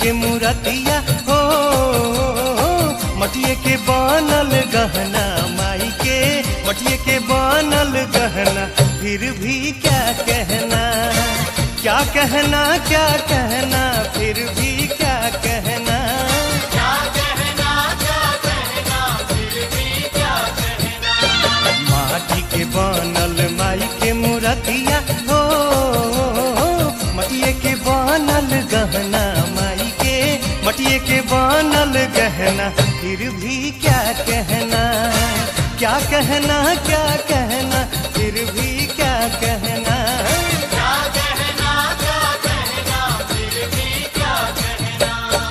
के मूरतिया हो, मटिए के बनल गहना माई के, मटिए के बनल गहना, फिर भी क्या कहना, क्या कहना, क्या कहना, फिर भी क्या कहना, क्या कहना, क्या कहना, फिर भी क्या कहना। माटी के बनल माई के मूरतिया हो, मटिए के बनल गहना माई के, मटिए के बनल गहना, फिर भी क्या कहना, क्या कहना, क्या कहना, फिर भी क्या कहना, क्या कहना, क्या कहना, फिर भी क्या कहना।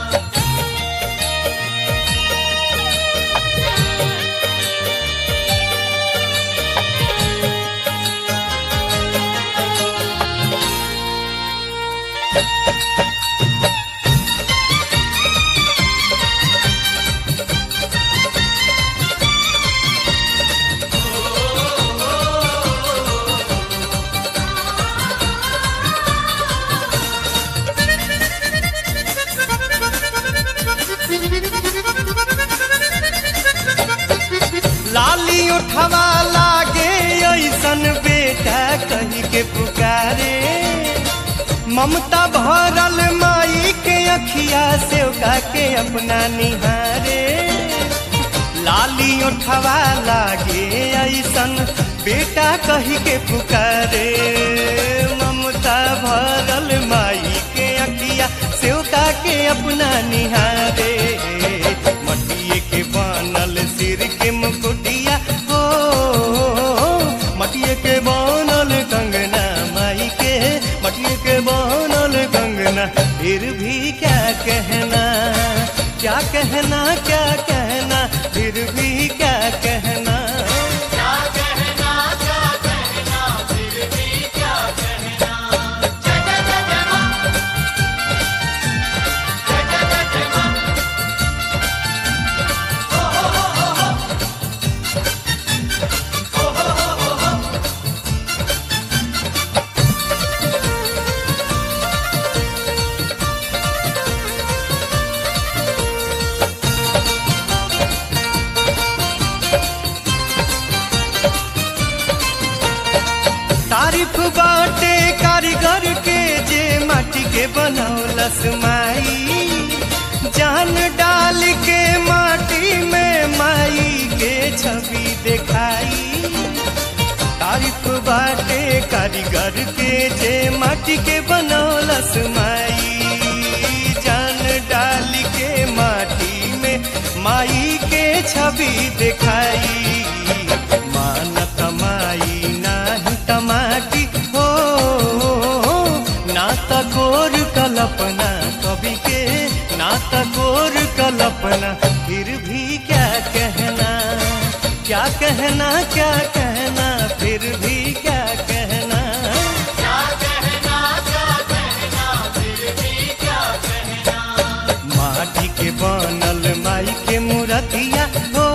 लाली उठवा लागे ऐसन बेटा कही के पुकारे, ममता भरल माई के अखिया से के अपना निहारे। लाली उठवा लागे ऐसन बेटा कही के पुकारे, ममता भरल माई के अखिया से के अपना निहारे। मटिए के बनल सिर के मुकुटिया हो, मटिए के बनल कंगना माई के, मटिए के बनल कंगना, फिर भी क्या कहना, क्या कहना, क्या कहना, फिर भी क्या कहना, क्या कहना, क्या कहना, फिर भी क्या कहना। जय जय जय जय मां, जय जय जय जय मां। तारीफ बाटे कारीगर के जे माटी के बनौलस माई, जान डाल के माटी में माई के छवि दिखाई। तारीफ बाटे कारीगर के जे माटी के बनौलस माई, जान डाल के माटी में माई के छवि दिखाई। मानत माई नाही तमाटी हो, ना तकोर कल्पना कवि के, ना तकोर कल्पना, फिर भी क्या कहना, क्या कहना, क्या कहना, फिर भी क्या कहना, क्या कहना, क्या कहना, फिर भी क्या कहना। माटी के बनल माई के मूरतिया हो,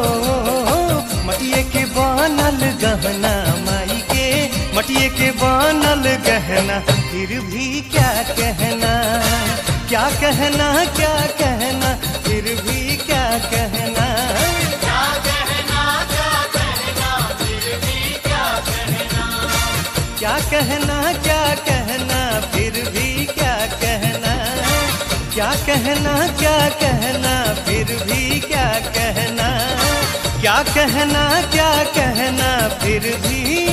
मटिए के बनल गहना माई के, मटिए के बनल गहना, फिर भी क्या कहना, क्या कहना, क्या कहना, फिर भी क्या कहना, क्या कहना, क्या कहना, फिर भी क्या कहना। क्या कहना, क्या कहना, फिर भी क्या कहना, क्या कहना, क्या कहना, फिर भी क्या कहना, क्या कहना, क्या कहना, फिर भी